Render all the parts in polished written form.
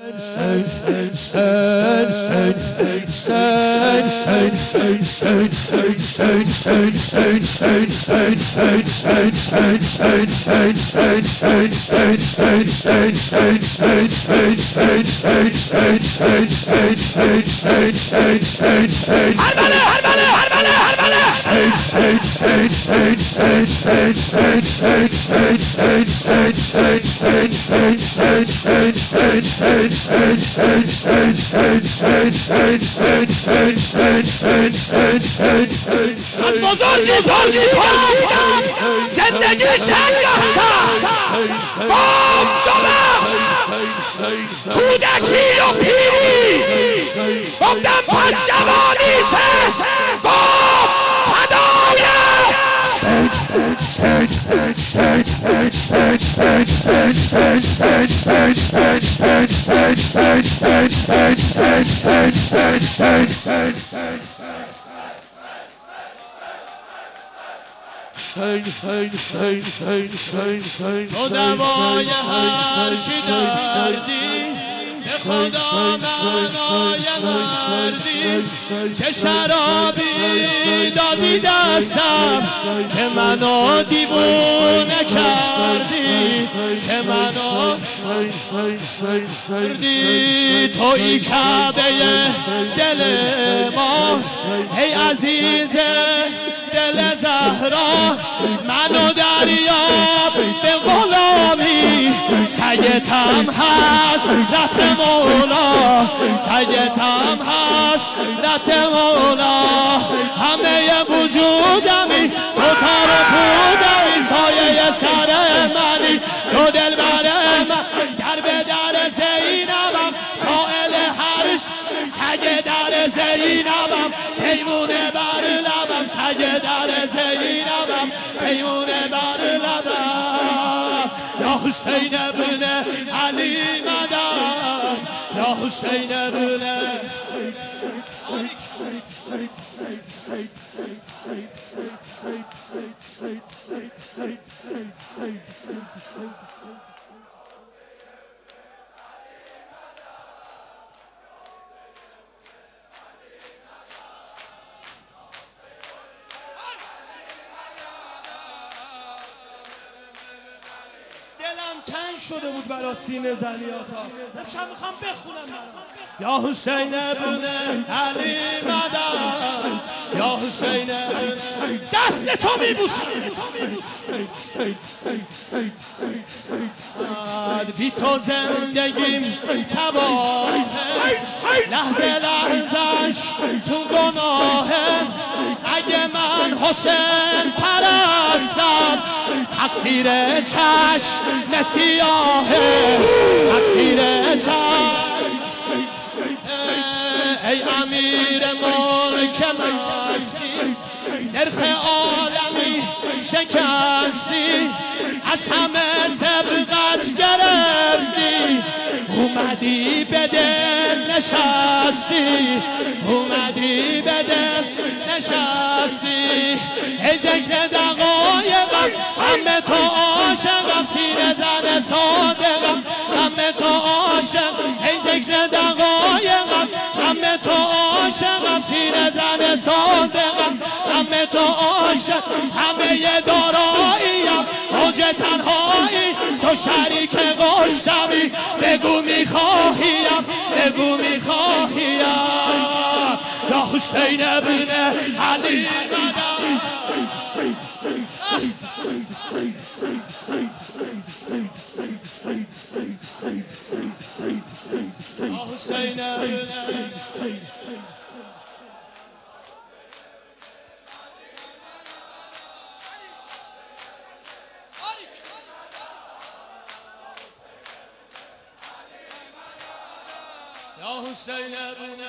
از بزرگی زندگی شنگخش بام دوبخش کودکی و پیری گفتم پس جوانیشه بام پدایه تو دوای هر چی دردی به خدا معنای مردی چه شرابی دادی دستم که منو دیوونه کردی که منو کردی توی کعبه دل ما ای عزیز دل زهرا منو دریاب به غلامی سیدم هست رت مولا سیدم هست رت مولا همه وجودمی تو تار و پودمی سایه سر منی تو دل بر من در به در زینبم سائل هرش سگ در زینبم پیمونه بر لبم سگ در زینبم پیمونه بر لبم یا حسین ابن علی مدد یا حسین ابن دلم تنگ شده بود برای سینه زلیاتا امشب میخوام بخونم یا حسین ابن علی مدد یا حسین ابن دست تو میبوسم بی تو زندگیم تباهه لحظه لحظش تو گناهه اگه من حسین پرستم تقصیر چشم سیاهه تقصیر چشم ای امیر ملک مستی نرخ عالمی شکستی از همه سبقت گرفتی اومدی به دل نشستی اومدی به دل نشستی ای ذکر دقایقم همه تو عاشقم سینه زن صادقم همه تو عاشق ای ذکر دقایقم همه تو عاشقم سینه زن صادقم همه تو عاشق همه داراییم اوج تنهایی تو شریک قسمی بگو میخواهیم بگو میخواهیم یا حسین ابن علی مدد یا حسین ابن یا حسین ابن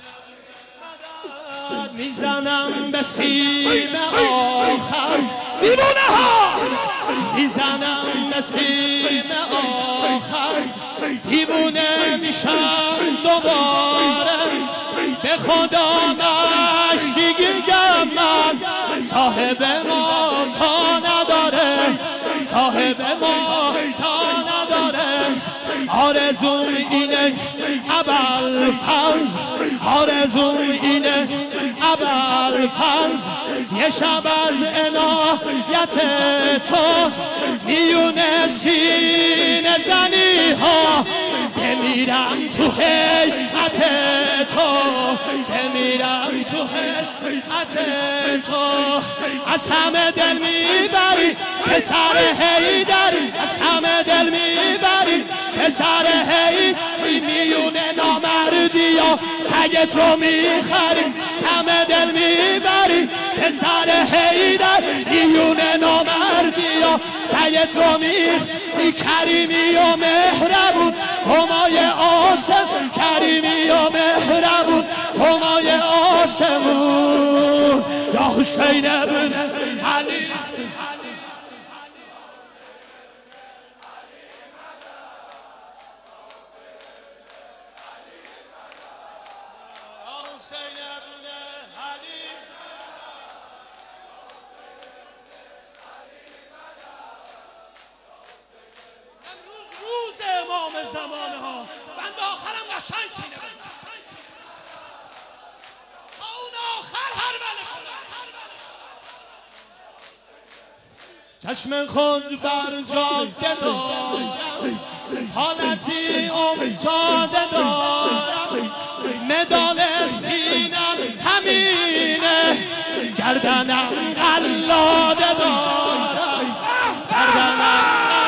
مدد میزنم به سیم آخر دیوانه ها میزنم به سیم آخر دیوونه میشم دوباره به خدا مشتیگم من صاحب ما تا نداره صاحب ما تا نداره آرزوم اینه ابوالفضل آرزوم اینه ابوالفضل یه شب از عنایت تو میونه سینه زنی ها بمیرم تو هیئت تو بمیرم تو هیئت تو از همه دل میبری پسر حیدری از همه دل میبری پسر حیدری میونه نامردی یا سگت رو میخری همه دل میبری پسر حیدری میونه نامردی یا سگت رو میخری کریمی و مهربون همای آسم کریمی و مهربون همای آسمون یا حسین ابن علی امام زمانه ها بند آخرم قشنگ سینه بزن تا اون آخر هر بله چشم خود بر جاده دارم حالتی افتاده دارم مدال سینم همینه گردنم قلاده دارم گردنم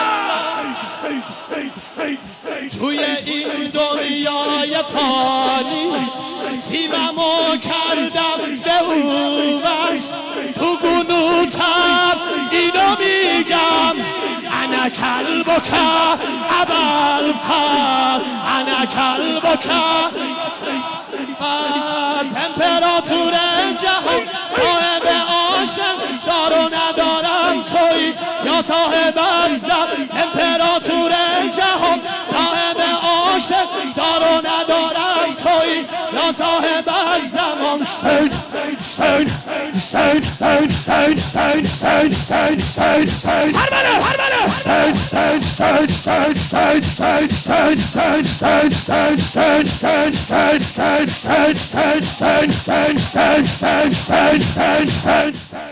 توی این دنیای فانی سیممو کردم به اوست تو گنوتم اینو میگم انا کلبک ابوالفضل انا کلبک از امپراتور جهان صاحب عاشق دار و ندارم توی یا صاحب الزم امپراتور جهان صاحب عاشق دار و ندارم توی یا صاحب الزمان هر